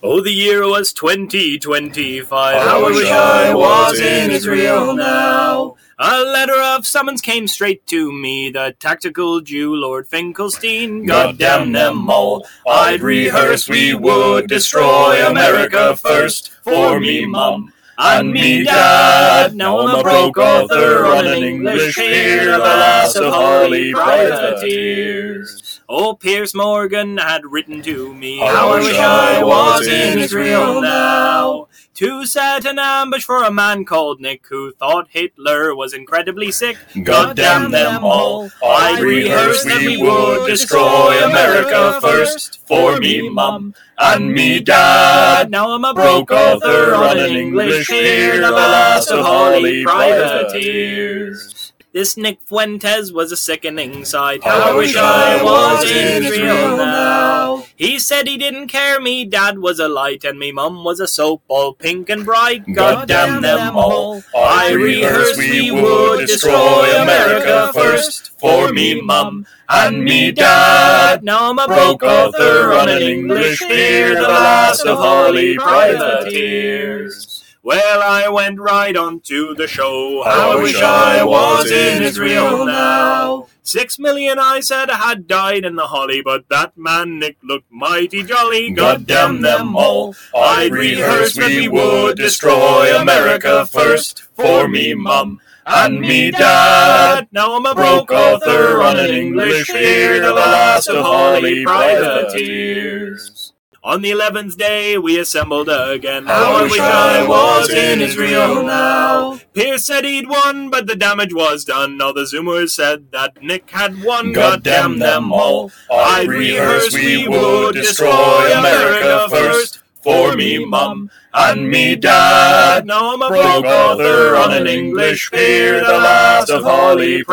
Oh, the year was 2025. How I wish I was in Israel now. A letter of summons came straight to me, the tactical Jew, Lord Finkelstein. God damn them all. I'd rehearsed we would destroy America first. For me, Mum, and me, Dad. Now I'm a broke author on an English peer, the last of Harley privateers. Oh, Pierce Morgan had written to me, how I wish I was in Israel now. To set an ambush for a man called Nick, who thought Hitler was incredibly sick. God damn them all. I'd rehearsed we would destroy America first. For me, Mum, and me, Dad. Now I'm a broke author on an English peer, the last of Harley privateers. This Nick Fuentes was a sickening sight. How I wish I was in Israel now. He said he didn't care, me dad was a light, and me mum was a soap all pink and bright. God damn them all. I rehearsed we would destroy America first. For me, Mum, and me, Dad. Now I'm a broke author on an English peer, the last of Harley privateers. Well, I went right on to the show. How I wish I was in Israel now. 6 million, I said, had died in the holly, but that man Nick looked mighty jolly. God damn them all. I'd rehearsed we would destroy America first. For me, Mum, and me, Dad. Now I'm a broke author on an English peer, the last of Harley privateers. On the 11th day, we assembled again. How I wish I was in Israel now. Pierce said he'd won, but the damage was done. All the Zoomers said that Nick had won. God damn them all. I'd rehearsed we would destroy America first. For me, Mum, and me, Dad. Now I'm a broke author on an English peer, the last of Harley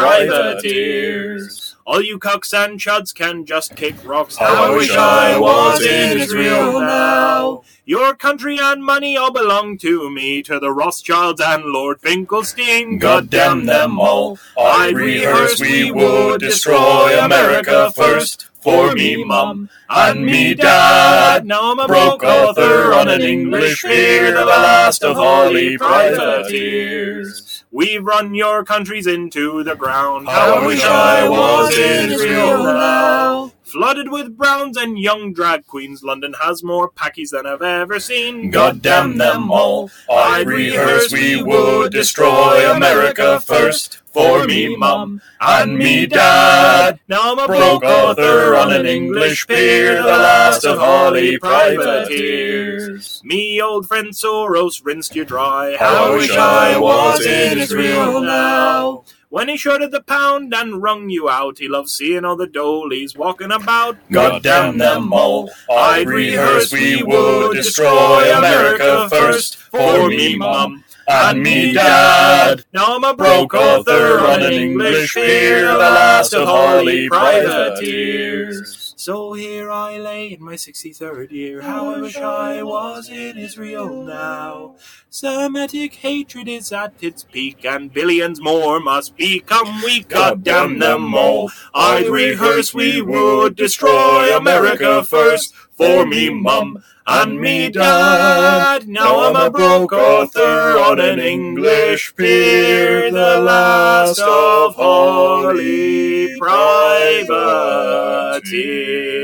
privateers. All you cucks and chuds can just kick rocks. How I wish I was in Israel now. Your country and money all belong to me, to the Rothschilds and Lord Finkelstein. God damn them all. I'd rehearsed we would destroy America first. For me, Mum, and me, Dad. Now I'm a broke author on an English peer, the last of Harley privateers. We've run your countries into the ground. How I wish I was in Israel now. Flooded with browns and young drag queens, London has more packies than I've ever seen. God damn them all. I'd rehearsed we would destroy America first. For me, Mum, and me, Dad. Now I'm a broke author on an English peer, the last of Harley privateers. Me old friend Soros rinsed you dry. How I wish I was in Israel now. When he shorted the pound and wrung you out, he loved seeing all the dolies walking about. God damn them all. I'd rehearsed we would destroy America first. For me, Mum, and me, Dad. Now I'm a broke author on an English peer, the last of Harley privateers. So here I lay in my 63rd year. How I wish I was in Israel now. Semitic hatred is at its peak, and billions more must become weak. God damn them all. I'd rehearsed we would destroy America first. For me, Mum, and me, Dad. Now I'm a broke author on an English peer, the last of Harley privateers.